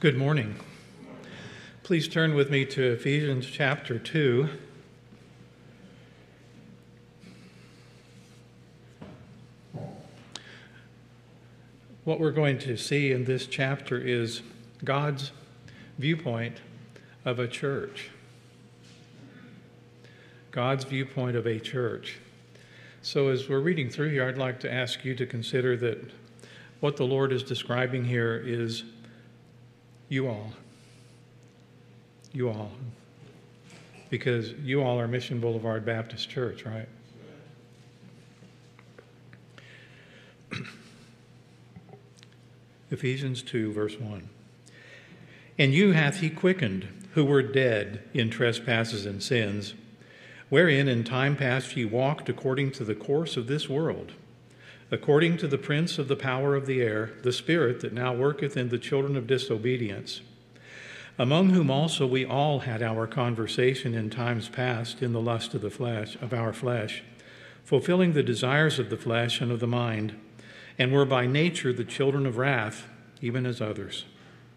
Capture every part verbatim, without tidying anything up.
Good morning. Please turn with me to Ephesians chapter two. What we're going to see in this chapter is God's viewpoint of a church. God's viewpoint of a church. So as we're reading through here, I'd like to ask you to consider that what the Lord is describing here is you all. You all. Because you all are Mission Boulevard Baptist Church, right? Ephesians two, verse one. And you hath he quickened, who were dead in trespasses and sins, wherein in time past ye walked according to the course of this world, according to the prince of the power of the air, the spirit that now worketh in the children of disobedience, among whom also we all had our conversation in times past in the lust of the flesh, of our flesh, fulfilling the desires of the flesh and of the mind, and were by nature the children of wrath, even as others.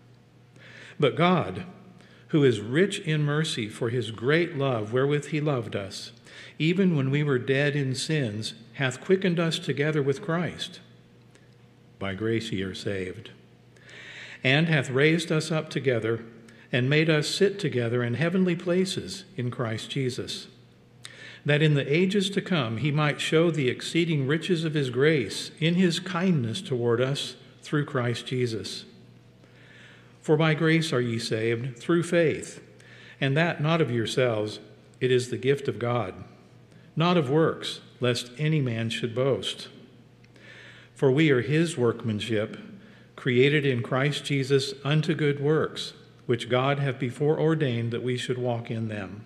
But God, who is rich in mercy for his great love wherewith he loved us, even when we were dead in sins, hath quickened us together with Christ. By grace ye are saved. And hath raised us up together, and made us sit together in heavenly places in Christ Jesus, that in the ages to come he might show the exceeding riches of his grace in his kindness toward us through Christ Jesus. For by grace are ye saved, through faith, and that not of yourselves, it is the gift of God, not of works, lest any man should boast. For we are his workmanship, created in Christ Jesus unto good works, which God hath before ordained that we should walk in them.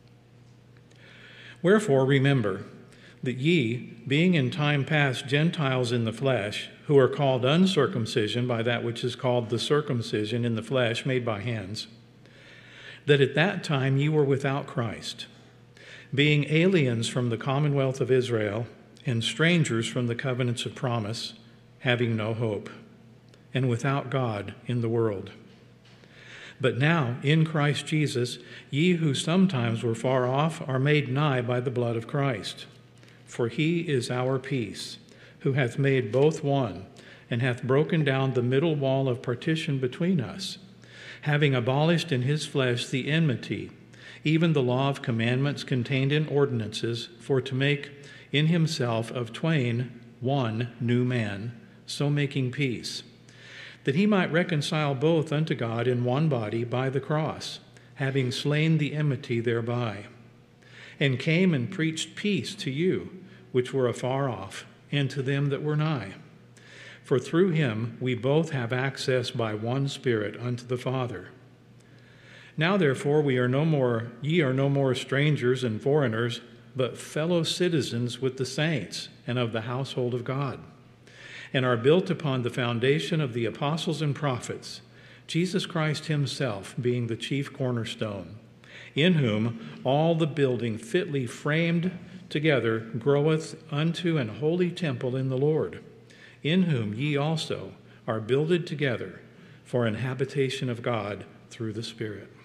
Wherefore remember that ye, being in time past Gentiles in the flesh, who are called uncircumcision by that which is called the circumcision in the flesh made by hands, that at that time ye were without Christ, being aliens from the commonwealth of Israel, and strangers from the covenants of promise, having no hope, and without God in the world. But now, in Christ Jesus, ye who sometimes were far off are made nigh by the blood of Christ. For he is our peace, who hath made both one, and hath broken down the middle wall of partition between us, having abolished in his flesh the enmity, even the law of commandments contained in ordinances, for to make in himself of twain one new man, so making peace, that he might reconcile both unto God in one body by the cross, having slain the enmity thereby, and came and preached peace to you, which were afar off, and to them that were nigh. For through him we both have access by one Spirit unto the Father. Now therefore we are no more, ye are no more strangers and foreigners, but fellow citizens with the saints and of the household of God, and are built upon the foundation of the apostles and prophets, Jesus Christ himself being the chief cornerstone, in whom all the building fitly framed together groweth unto an holy temple in the Lord, in whom ye also are builded together for an habitation of God through the Spirit.